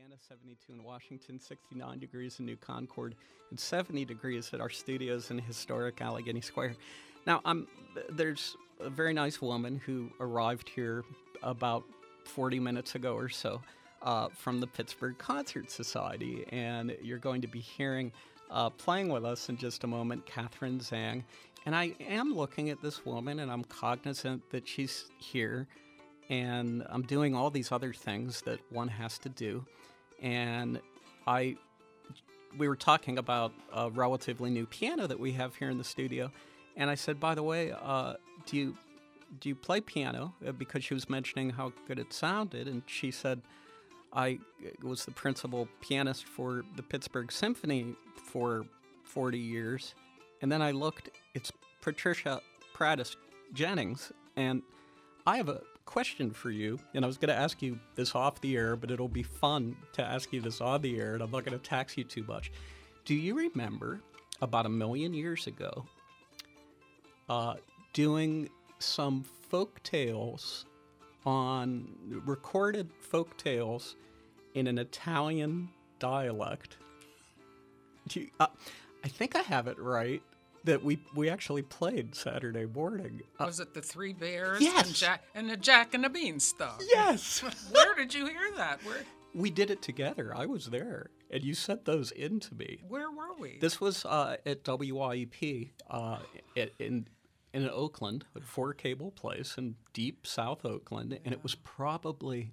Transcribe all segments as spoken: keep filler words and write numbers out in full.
Indiana, seventy-two in Washington, sixty-nine degrees in New Concord, and seventy degrees at our studios in historic Allegheny Square. Now, I'm, there's a very nice woman who arrived here about forty minutes ago or so uh, from the Pittsburgh Concert Society, and you're going to be hearing uh, playing with us in just a moment, Catherine Zhang. And I am looking at this woman, and I'm cognizant that she's here, and I'm doing all these other things that one has to do. And I, we were talking about a relatively new piano that we have here in the studio, and I said, by the way, uh, do you do you play piano? Uh, Because she was mentioning how good it sounded, and she said, I was the principal pianist for the Pittsburgh Symphony for forty years. And then I looked, it's Patricia Prattis Jennings, and I have a question for you, and I was going to ask you this off the air, but it'll be fun to ask you this on the air, and I'm not going to tax you too much. Do you remember about a million years ago uh, doing some folk tales on recorded folk tales in an Italian dialect? Do you, uh, I think I have it right. That we, we actually played Saturday morning. Uh, Was it the Three Bears? Yes. And Jack and the Jack and the Beanstalk? yes! Where did you hear that? Where We did it together. I was there, and you sent those in to me. where were we? This was uh, at W I E P uh, at, in in Oakland, at Four Cable Place in deep South Oakland, and it was probably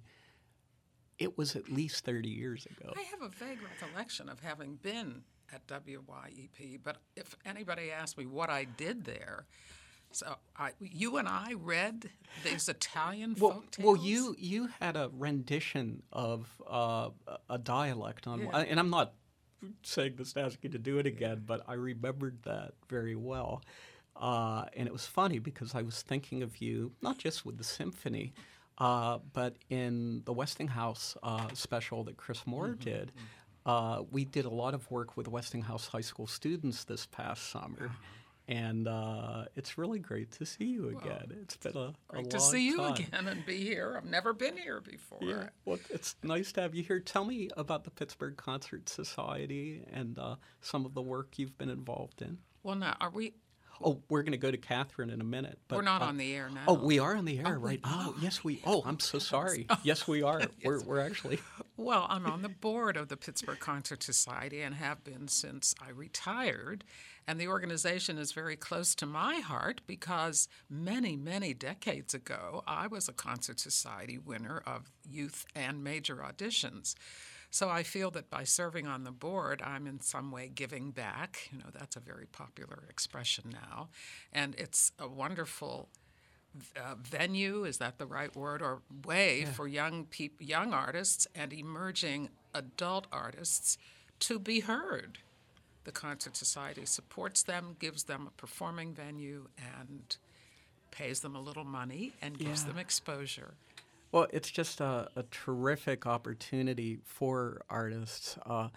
it was at least thirty years ago. I have a vague recollection of having been at W Y E P, but if anybody asked me what I did there, so I, you and I read these Italian Well, folk tales. well, you you had a rendition of uh, a dialect on, Yeah. and I'm not saying this to ask you to do it again, but I remembered that very well, uh, and it was funny because I was thinking of you not just with the symphony, uh, but in the Westinghouse uh, special that Chris Moore Mm-hmm. did. Uh, we did a lot of work with Westinghouse High School students this past summer. And uh, it's really great to see you again. It's been a, a long Great to see you time. again and be here. I've never been here before. Yeah, well, it's nice to have you here. Tell me about the Pittsburgh Concert Society and uh, some of the work you've been involved in. Well, now are we? Oh, we're going to go to Catherine in a minute. But, We're not uh, on the air now. Oh, we are on the air Oh, we right now. are. Yes, we. Oh, I'm so sorry. Yes, we are. We're we're actually. Well, I'm on the board of the Pittsburgh Concert Society and have been since I retired. And the organization is very close to my heart because many, many decades ago, I was a Concert Society winner of youth and major auditions. So I feel that by serving on the board, I'm in some way giving back. You know, that's a very popular expression now. And it's a wonderful uh, venue, is that the right word, or way for young peop- young artists and emerging adult artists to be heard. The Concert Society supports them, gives them a performing venue, and pays them a little money and gives Yeah. them exposure. Well, it's just a, a terrific opportunity for artists uh,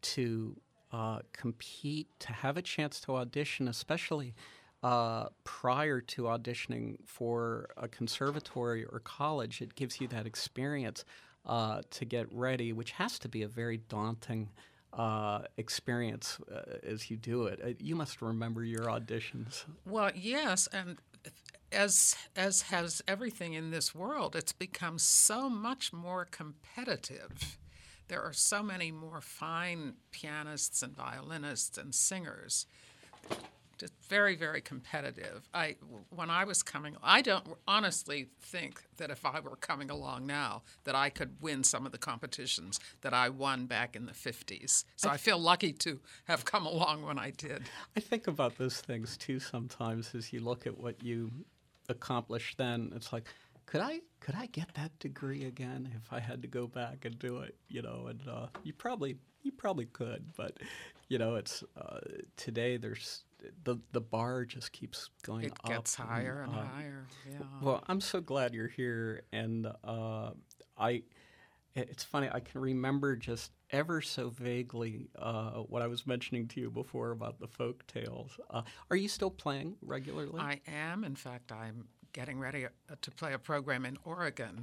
to uh, compete, to have a chance to audition, especially uh, prior to auditioning for a conservatory or college. It gives you that experience uh, to get ready, which has to be a very daunting uh, experience uh, as you do it. Uh, you must remember your auditions. Well, yes, and as as has everything in this world, it's become so much more competitive. There are so many more fine pianists and violinists and singers. Just very, very competitive. I, when I was coming, I don't honestly think that if I were coming along now, that I could win some of the competitions that I won back in the fifties. So I feel lucky to have come along when I did. I think about those things too sometimes as you look at what you accomplished then. It's like, could I could I get that degree again if I had to go back and do it? You know, and uh, you probably you probably could, but you know, it's uh, today there's the the bar just keeps going It up. gets higher and uh, higher. Yeah. Well, I'm so glad you're here, and uh, I. It's funny. I can remember just ever so vaguely uh, what I was mentioning to you before about the folk tales. Uh, are you still playing regularly? I am. In fact, I'm getting ready uh, to play a program in Oregon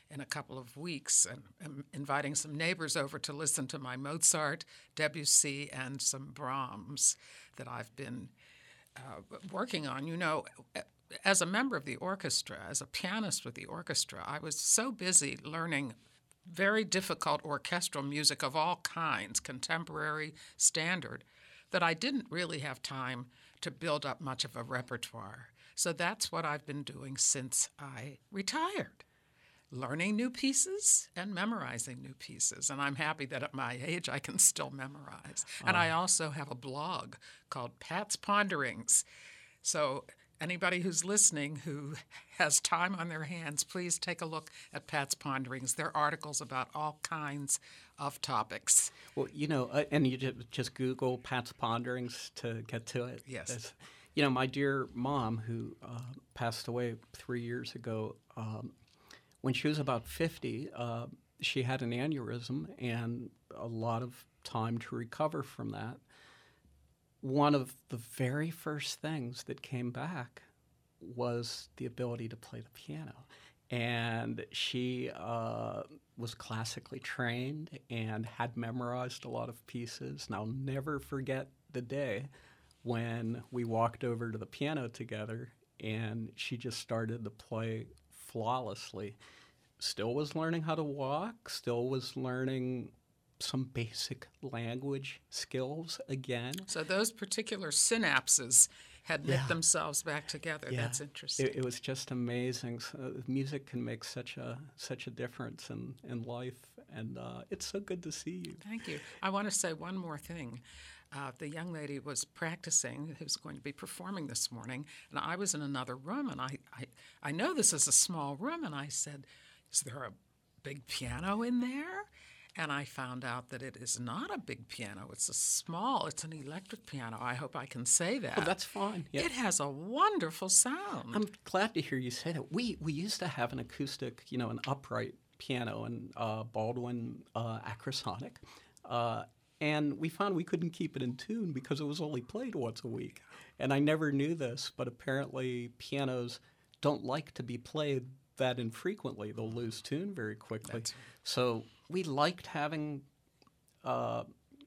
in a couple of weeks, and I'm inviting some neighbors over to listen to my Mozart, Debussy, and some Brahms that I've been uh, working on. You know, as a member of the orchestra, as a pianist with the orchestra, I was so busy learning very difficult orchestral music of all kinds, contemporary, standard, that I didn't really have time to build up much of a repertoire. So that's what I've been doing since I retired, learning new pieces and memorizing new pieces. And I'm happy that at my age I can still memorize. And I also have a blog called Pat's Ponderings. So anybody who's listening who has time on their hands, please take a look at Pat's Ponderings. There are articles about all kinds of topics. Well, you know, uh, and you ju- just Google Pat's Ponderings to get to it. Yes. It's, you know, my dear mom, who uh, passed away three years ago, um, when she was about fifty, uh, she had an aneurysm and a lot of time to recover from that. One of the very first things that came back was the ability to play the piano. And she uh, was classically trained and had memorized a lot of pieces. And I'll never forget the day when we walked over to the piano together and she just started to play flawlessly. Still was learning how to walk, still was learning some basic language skills again. So those particular synapses had knit Yeah. themselves back together. Yeah. That's interesting. It, it was just amazing. So music can make such a such a difference in, in life, and uh, it's so good to see you. Thank you. I want to say one more thing. Uh, the young lady was practicing, who's going to be performing this morning, and I was in another room, and I, I, I know this is a small room, and I said, is there a big piano in there? And I found out that it is not a big piano. It's a small, it's an electric piano. I hope I can say that. Oh, that's fine. Yeah. It has a wonderful sound. I'm glad to hear you say that. We we used to have an acoustic, you know, an upright piano in uh, Baldwin uh, Acrosonic, uh, and we found we couldn't keep it in tune because it was only played once a week. And I never knew this, but apparently pianos don't like to be played that infrequently. They'll lose tune very quickly. That's right. So we liked having, uh,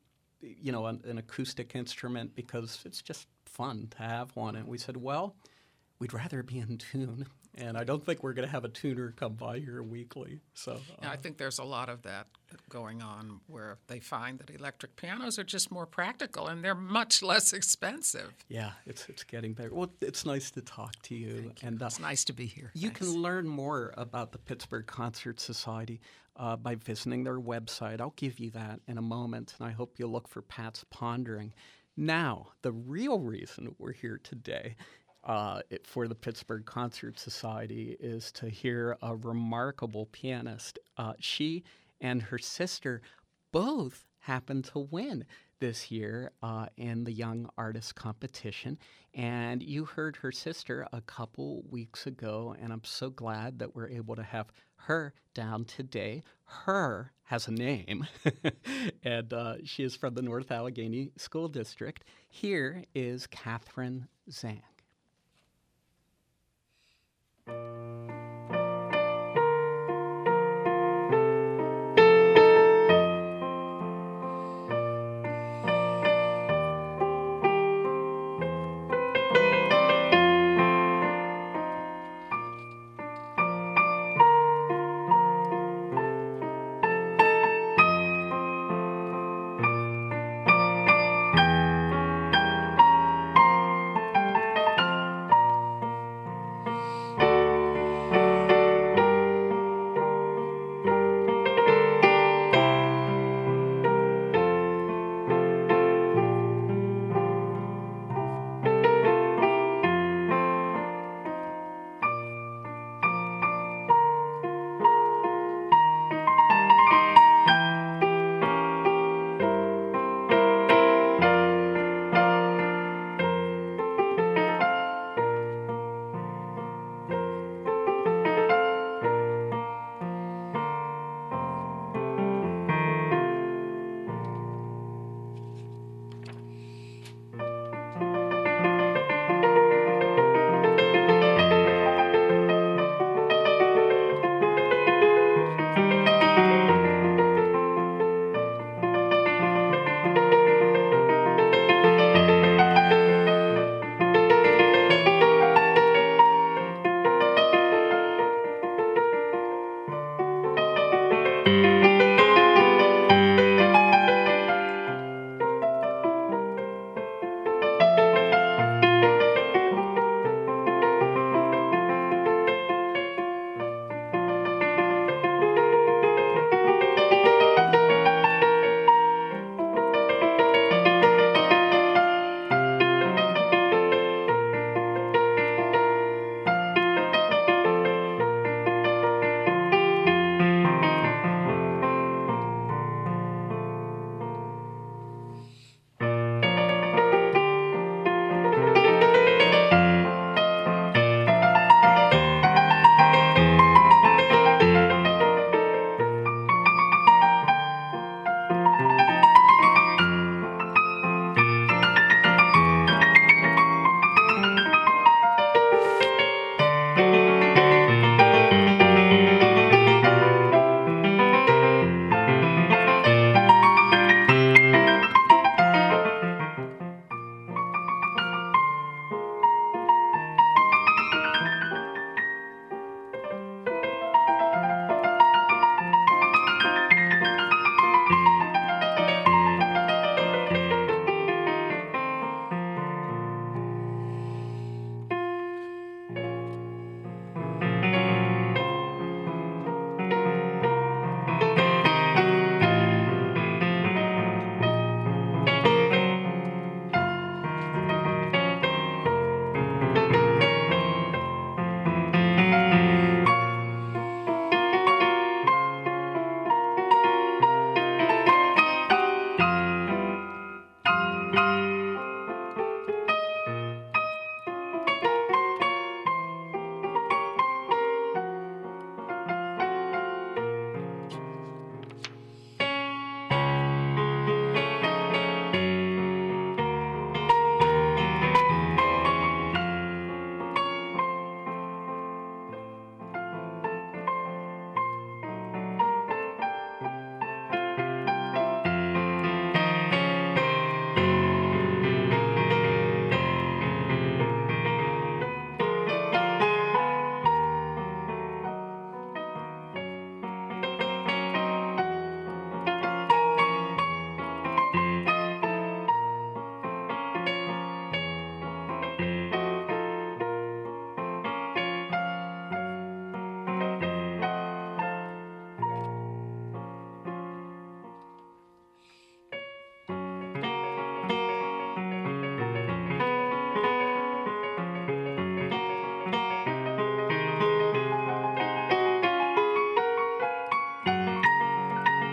you know, an, an acoustic instrument because it's just fun to have one. And we said, well, we'd rather be in tune. And I don't think we're going to have a tuner come by here weekly. So uh, Yeah, I think there's a lot of that going on where they find that electric pianos are just more practical and they're much less expensive. yeah, it's it's getting better. Well, it's nice to talk to you. Thank you. And uh, It's nice to be here. you Thanks. can learn more about the Pittsburgh Concert Society uh, by visiting their website. I'll give you that in a moment, and I hope you'll look for Pat's Pondering. Now, the real reason we're here today uh, it, for the Pittsburgh Concert Society is to hear a remarkable pianist. Uh, she and her sister both happened to win this year uh, in the Young Artist Competition. And you heard her sister a couple weeks ago, and I'm so glad that we're able to have her down today. Her has a name, and uh, she is from the North Allegheny School District. Here is Catherine Zhang.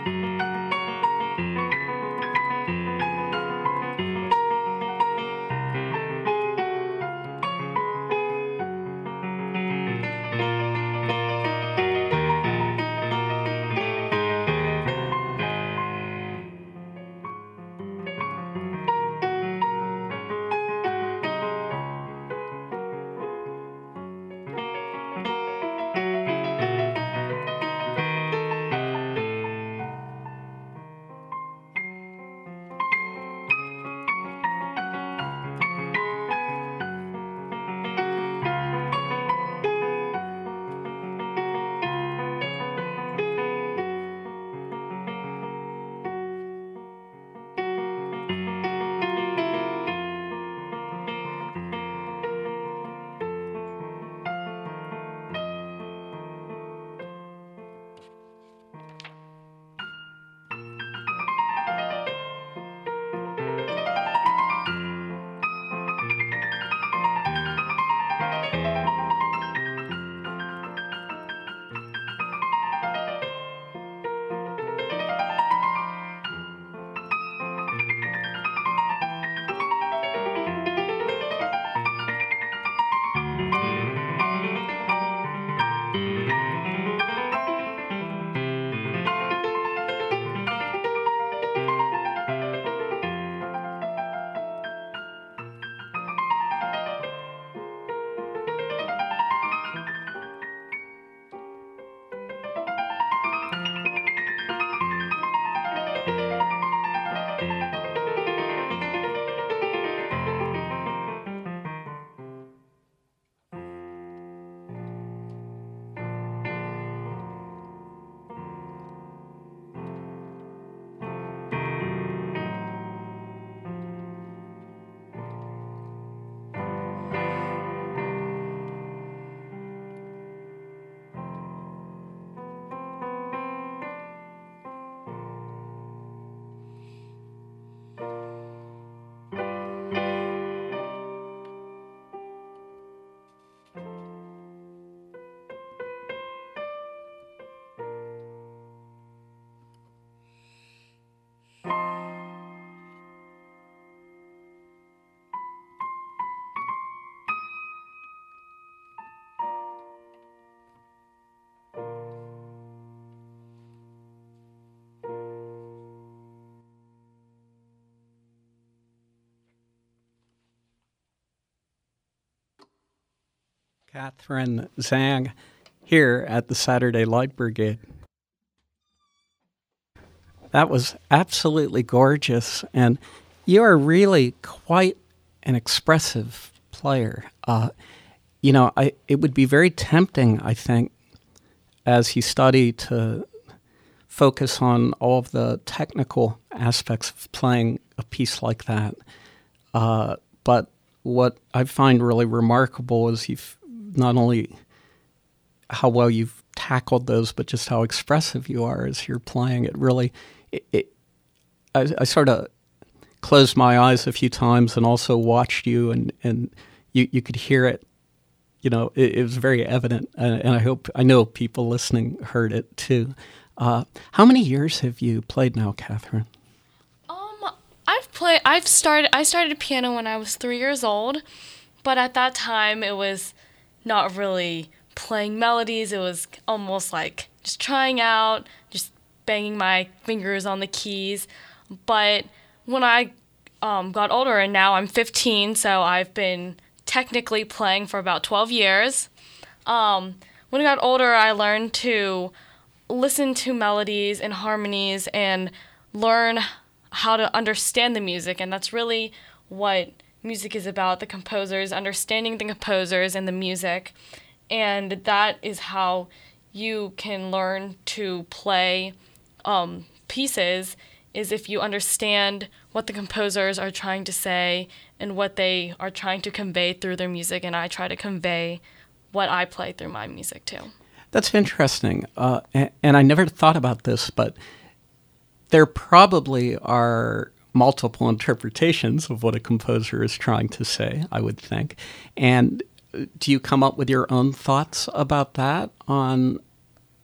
Catherine Zhang here at the Saturday Light Brigade. That was absolutely gorgeous, and you are really quite an expressive player. Uh, you know, I, it would be very tempting, I think, as you study to focus on all of the technical aspects of playing a piece like that. Uh, but what I find really remarkable is you've not only how well you've tackled those, but just how expressive you are as you're playing. It really, it, it, I, I sort of closed my eyes a few times and also watched you, and, and you, you could hear it. You know, it, it was very evident, and, and I hope, I know people listening heard it too. Uh, how many years have you played now, Catherine? Um, I've played, I've started, I started piano when I was three years old, but at that time it was not really playing melodies. It was almost like just trying out, just banging my fingers on the keys. But when I um, got older, and now I'm fifteen, so I've been technically playing for about twelve years. Um, when I got older, I learned to listen to melodies and harmonies and learn how to understand the music, and that's really what music is about, the composers, understanding the composers and the music. And that is how you can learn to play um, pieces, is if you understand what the composers are trying to say and what they are trying to convey through their music, and I try to convey what I play through my music too. That's interesting, uh, and, and I never thought about this, but there probably are multiple interpretations of what a composer is trying to say, I would think. And do you come up with your own thoughts about that, on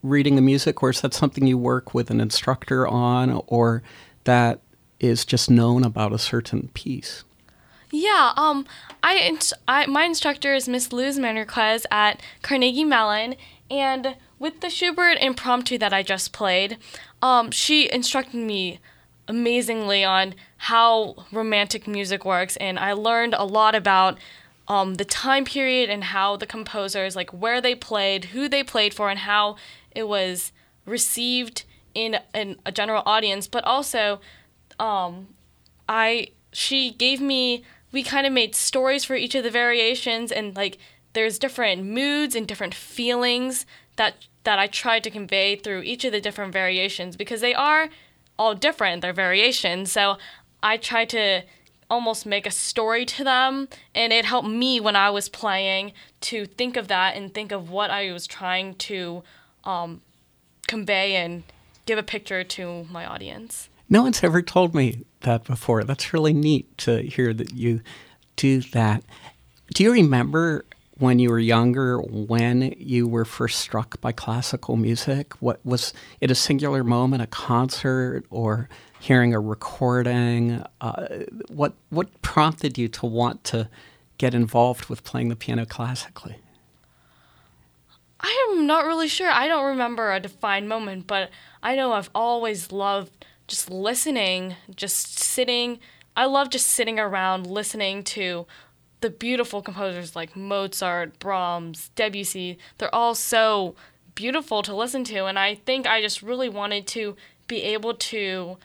reading the music, or is that something you work with an instructor on, or that is just known about a certain piece? Yeah, um, I, I my instructor is Miss Luz Manriquez at Carnegie Mellon, and with the Schubert Impromptu that I just played, um, she instructed me amazingly on how romantic music works, and I learned a lot about um, the time period and how the composers, like where they played, who they played for, and how it was received in, in a general audience. But also, um, I she gave me, we kind of made stories for each of the variations, and like there's different moods and different feelings that that I tried to convey through each of the different variations, because they are all different, they're variations. So I tried to almost make a story to them, and it helped me when I was playing to think of that and think of what I was trying to um, convey and give a picture to my audience. No one's ever told me that before. That's really neat to hear that you do that. Do you remember when you were younger, when you were first struck by classical music? What was it, a singular moment, a concert, or hearing a recording? Uh, what what prompted you to want to get involved with playing the piano classically? I am not really sure. I don't remember a defined moment, but I know I've always loved just listening, just sitting. I love just sitting around listening to the beautiful composers like Mozart, Brahms, Debussy. They're all so beautiful to listen to, and I think I just really wanted to be able to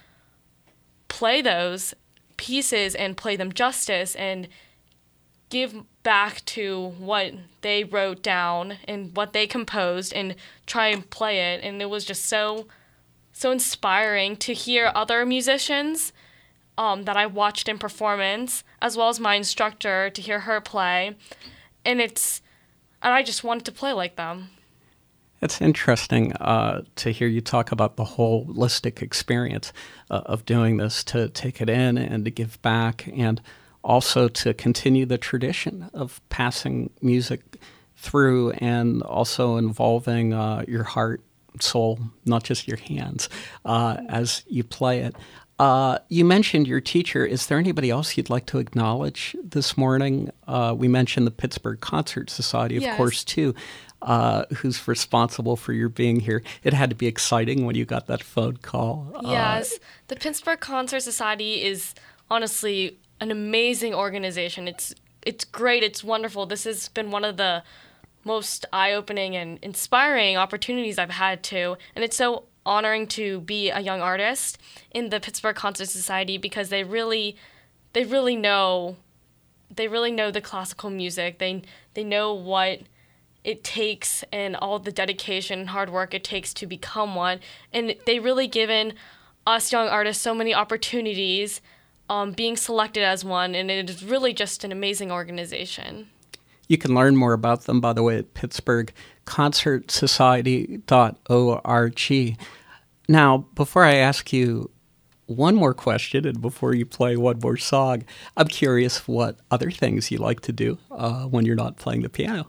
play those pieces and play them justice and give back to what they wrote down and what they composed and try and play it. And it was just so so inspiring to hear other musicians um, that I watched in performance, as well as my instructor, to hear her play. And it's and I just wanted to play like them. It's interesting uh, to hear you talk about the holistic experience uh, of doing this, to take it in and to give back, and also to continue the tradition of passing music through and also involving uh, your heart, soul, not just your hands, uh, as you play it. Uh, you mentioned your teacher. Is there anybody else you'd like to acknowledge this morning? Uh, we mentioned the Pittsburgh Concert Society, of Yes. course, too, uh, who's responsible for your being here. It had to be exciting when you got that phone call. Yes, the Pittsburgh Concert Society is honestly an amazing organization. It's it's great. It's wonderful. This has been one of the most eye-opening and inspiring opportunities I've had to, and it's so honoring to be a young artist in the Pittsburgh Concert Society, because they really they really know they really know the classical music. They they know what it takes and all the dedication and hard work it takes to become one, and they really given us young artists so many opportunities um, being selected as one, and it is really just an amazing organization. You can learn more about them, by the way, at pittsburgh concert society dot org. Now, before I ask you one more question and before you play one more song, I'm curious what other things you like to do uh, when you're not playing the piano.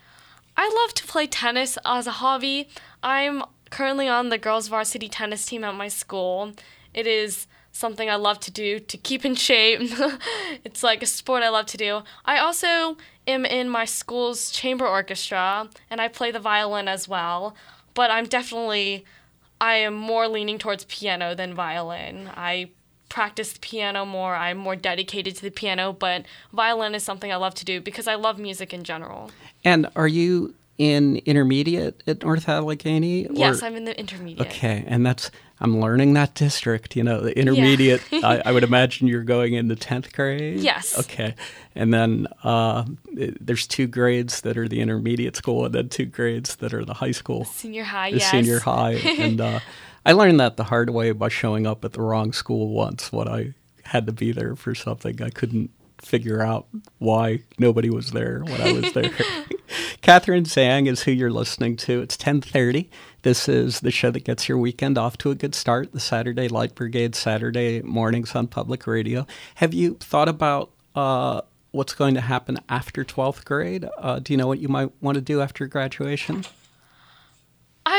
I love to play tennis as a hobby. I'm currently on the girls' varsity tennis team at my school. It is something I love to do to keep in shape. It's like a sport I love to do. I also am in my school's chamber orchestra, and I play the violin as well. But I'm definitely, I am more leaning towards piano than violin. I practice the piano more. I'm more dedicated to the piano, but violin is something I love to do because I love music in general. And are you in intermediate at North Allegheny? Yes, or? I'm in the intermediate. Okay, and that's, I'm learning that district, you know, the intermediate. Yeah. I, I would imagine you're going into tenth grade? Yes. Okay, and then uh, there's two grades that are the intermediate school, and then two grades that are the high school. Senior high, the yes. senior high. And uh, I learned that the hard way by showing up at the wrong school once when I had to be there for something. I couldn't figure out why nobody was there when I was there. Catherine Zhang is who you're listening to. It's ten thirty. This is the show that gets your weekend off to a good start, the Saturday Light Brigade, Saturday mornings on public radio. Have you thought about uh, what's going to happen after twelfth grade? Uh, do you know what you might want to do after graduation? I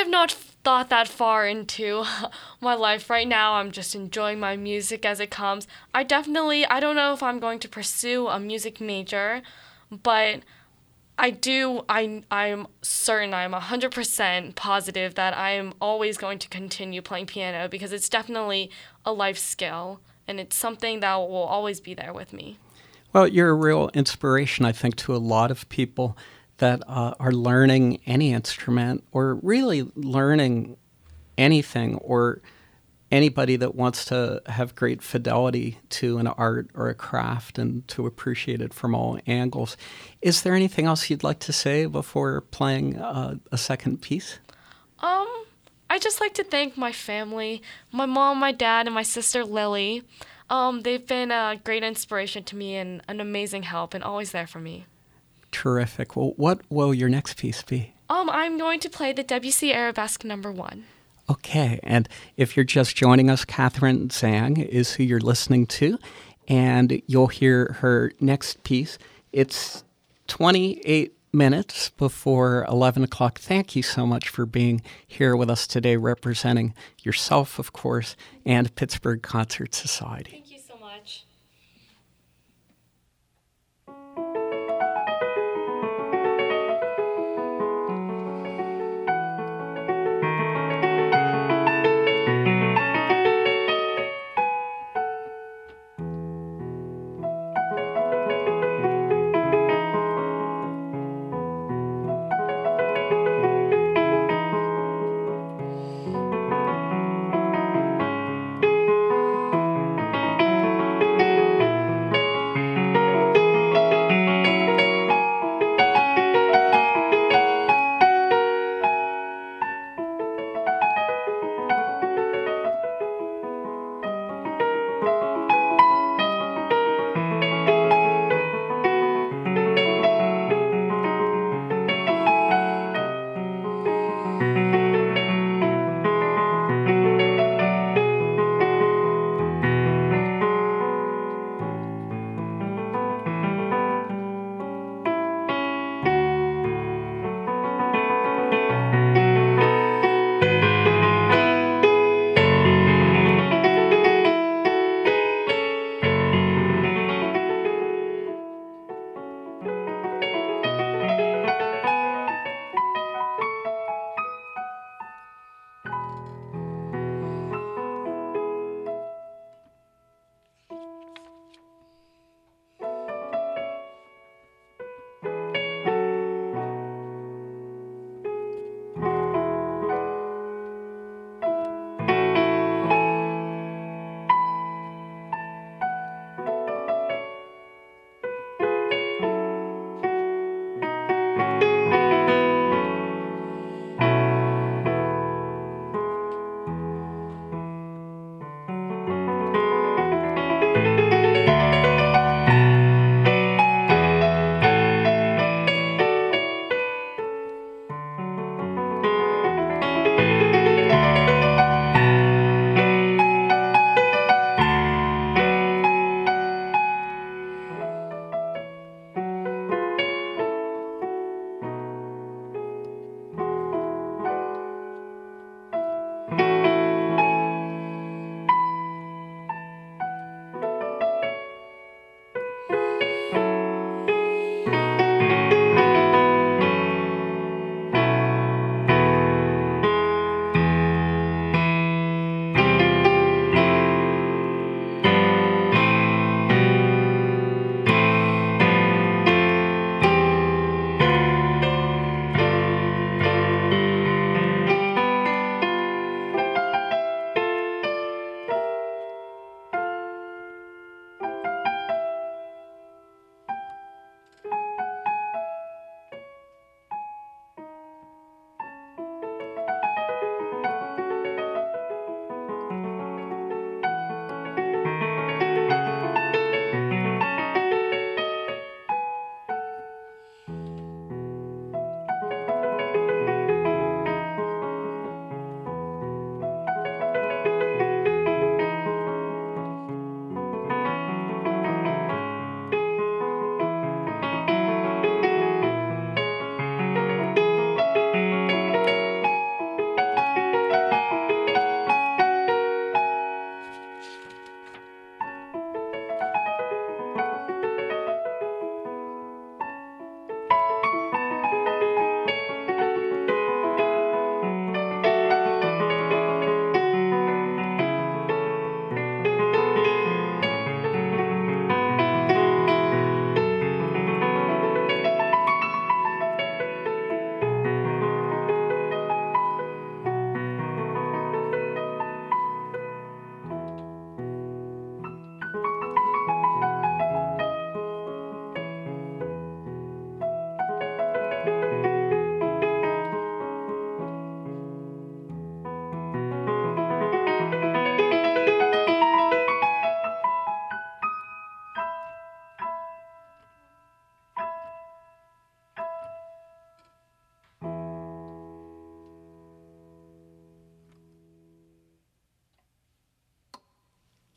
I've not thought that far into my life. Right now, I'm just enjoying my music as it comes. I definitely, I don't know if I'm going to pursue a music major, but I do, I, I'm certain, I'm one hundred percent positive that I'm always going to continue playing piano because it's definitely a life skill and it's something that will always be there with me. Well, you're a real inspiration, I think, to a lot of people that uh, are learning any instrument or really learning anything, or anybody that wants to have great fidelity to an art or a craft and to appreciate it from all angles. Is there anything else you'd like to say before playing uh, a second piece? Um, I just like to thank my family, my mom, my dad, and my sister Lily. Um, they've been a great inspiration to me and an amazing help and always there for me. Terrific. Well, what will your next piece be? Um, I'm going to play the Debussy Arabesque number one. Okay, and if you're just joining us, Catherine Zhang is who you're listening to, and you'll hear her next piece. It's twenty-eight minutes before eleven o'clock. Thank you so much for being here with us today, representing yourself, of course, and Pittsburgh Concert Society. Thank you so much.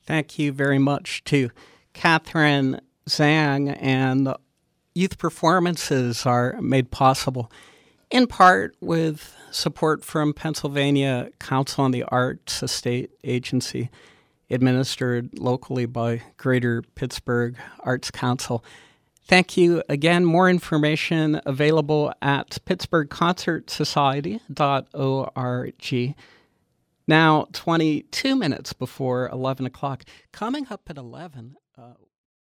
Thank you very much to Catherine Zhang. And youth performances are made possible in part with support from Pennsylvania Council on the Arts, a state agency administered locally by Greater Pittsburgh Arts Council. Thank you again. More information available at pittsburgh concert society dot org. Now, twenty-two minutes before eleven o'clock. Coming up at eleven, uh,